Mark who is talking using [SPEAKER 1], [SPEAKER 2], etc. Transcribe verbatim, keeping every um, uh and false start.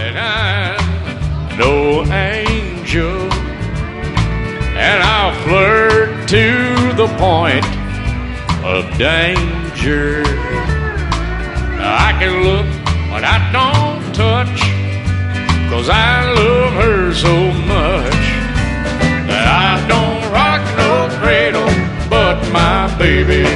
[SPEAKER 1] that I'm no angel, and I'll flirt to the point of danger. I can look, but I don't touch, 'cause I love her so much that I don't rock no cradle, but my baby